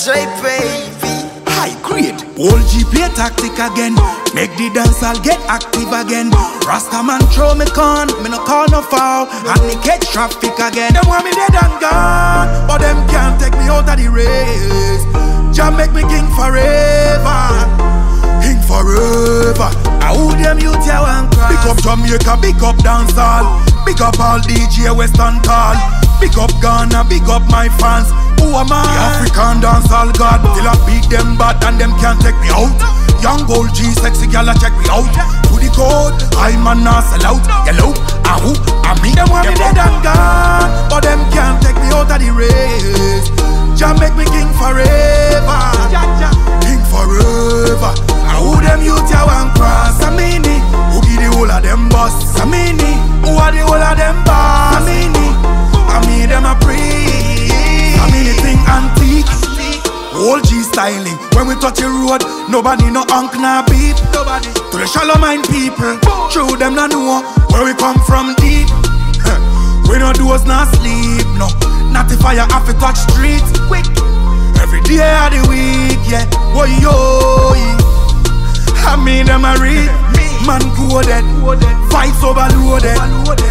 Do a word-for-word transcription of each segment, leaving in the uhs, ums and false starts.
Straight baby. High grade. Old G play tactic again. Make the dance I'll get active again. Rasta man throw me con, me no call no foul. And me catch traffic again. Them want me dead and gone, but them can't take me out of the race. Jah make me king forever, king forever. I who them youth ya want cross. Big up Jamaica, big up dancehall. Big up all D J Western Tall. Big up Ghana, big up my fans. Who am I? The African dancehall god. Till I beat them bad and them can't take me out. Young gold G, sexy gal, check me out. To the code, I'm a nah sell out. Yellow, ah who, ah me. Them want me dead and gone, but them can't take me out of the race. Jah make me king forever, king forever. Ah who them youth ya want cross? I mean it. Who give the whole of them boss? I mean it. Who are the whole of them boss? I mean it. I mean them a pre. I mean it thing antique. Old G styling. When we touch the road, nobody no unk nah beat. Nobody. To the shallow mind people, true them nah know where we come from deep. We no do us nah sleep, no. Not if I have to touch streets quick. Every day of the week, yeah. Woy yo, I mean them a read. Man coded, vibes overloaded.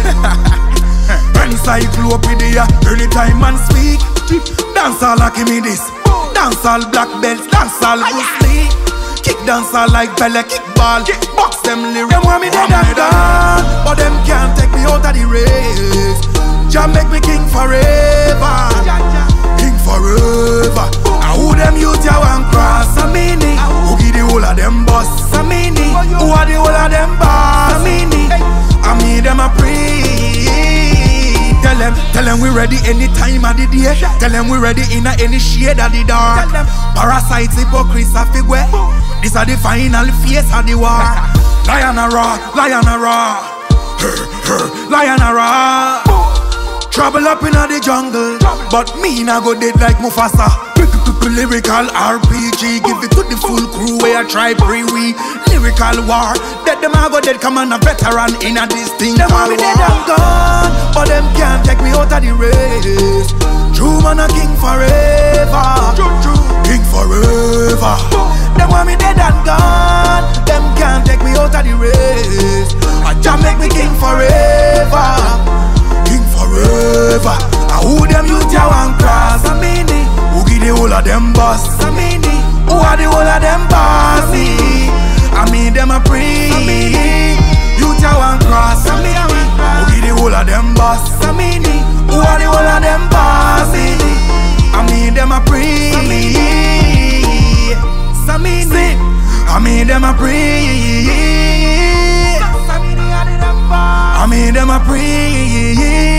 Encyclopedia, anytime man speak. Dance all like me this. Dance all black belts, dance all Bruce Lee. Kick dance all like Bella, kick ball. Box them lyrics. Them want me dead and gone, but them can't take me out of the race. Jah make me king forever, king forever. And who them youth ya want cross? I mean it. Who give the whole of them boss? I mean it. Who are the whole of them boss? I mean it. I mean them a pre. Tell them, tell them we ready any time of the day. Tell them we ready in a any shade of the dark. Parasites, hypocrites, a figure. This are the final face of the war. Lion a raw, lion a raw, lion a raw. Trouble up in the jungle, but me nah go dead like Mufasa. Lyrical R P G, give it to the full crew where I try pre-we. Lyrical war, dead them I go dead, come on a veteran in a this thing. Them want me dead and gone, but them can't take me out of the race. True man a king forever, king forever. Them want me dead and gone, them can't take me out of the race. I just make me king forever, king forever. I who them youth ya want cross? I mean it. Who give the whole of them boss? I mean it. Who are the whole of them boss? I mean them a pre. I mean it. Youth ya want cross? I mean it. Who give the whole of them boss? I mean it. Who are the whole of them boss? I mean them a pre. I mean it. I mean it. I mean them a pre. I mean them a pre.